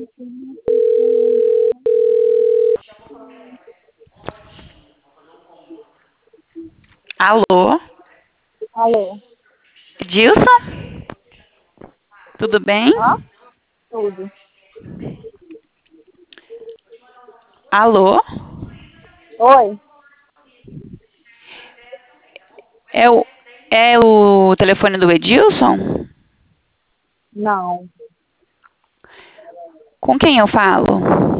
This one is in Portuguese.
Alô? Alô? Dilson? Tudo bem? Hã? Tudo. Alô? Oi? É o telefone do Edilson? Não. Com quem eu falo?